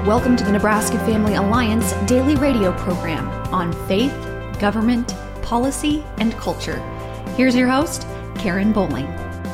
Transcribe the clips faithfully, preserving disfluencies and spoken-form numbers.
Welcome to the Nebraska Family Alliance daily radio program on faith, government, policy, and culture. Here's your host, Karen Bowling.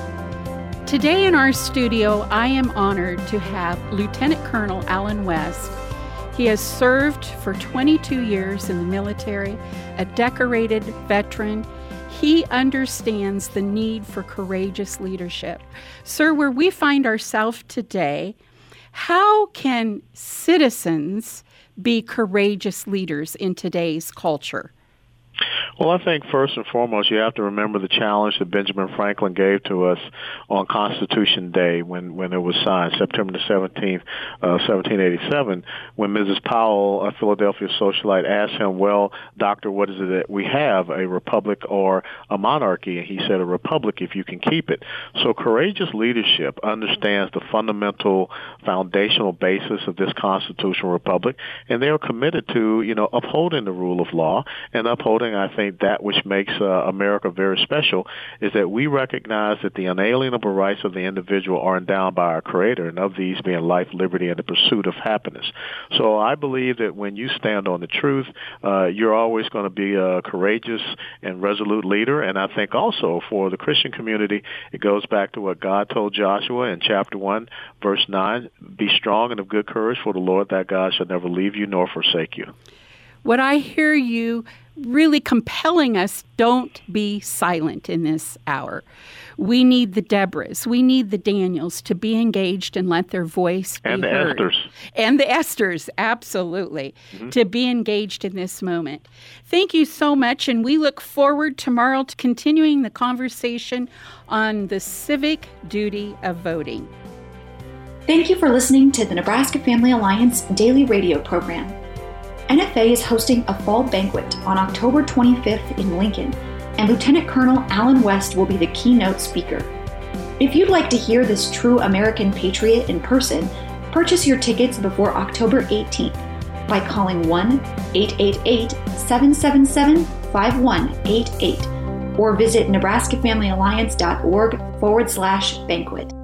Today in our studio, I am honored to have Lieutenant Colonel Allen West. He has served for twenty-two years in the military, a decorated veteran. He understands the need for courageous leadership. Sir, where we find ourselves today, how can citizens be courageous leaders in today's culture? Well, I think first and foremost, you have to remember the challenge that Benjamin Franklin gave to us on Constitution Day when, when it was signed, September the seventeenth, uh, seventeen eighty-seven, when Missus Powell, a Philadelphia socialite, asked him, well, doctor, what is it that we have, a republic or a monarchy? And he said, a republic if you can keep it. So courageous leadership understands the fundamental foundational basis of this constitutional republic, and they are committed to, you know, upholding the rule of law and upholding, I think, that which makes uh, America very special is that we recognize that the unalienable rights of the individual are endowed by our Creator, and of these being life, liberty, and the pursuit of happiness. So I believe that when you stand on the truth, uh, you're always going to be a courageous and resolute leader. And I think also for the Christian community, it goes back to what God told Joshua in chapter one, verse nine, be strong and of good courage, for the Lord thy God shall never leave you nor forsake you. What I hear you really compelling us, don't be silent in this hour. We need the Deborahs, we need the Daniels to be engaged and let their voice be and the heard. Esthers. And the Esthers, absolutely, mm-hmm. to be engaged in this moment. Thank you so much, and we look forward tomorrow to continuing the conversation on the civic duty of voting. Thank you for listening to the Nebraska Family Alliance daily radio program. N F A is hosting a fall banquet on October twenty-fifth in Lincoln, and Lieutenant Colonel Allen West will be the keynote speaker. If you'd like to hear this true American patriot in person, purchase your tickets before October eighteenth by calling one eight eight eight, seven seven seven, five one eight eight or visit nebraska family alliance dot org forward slash banquet.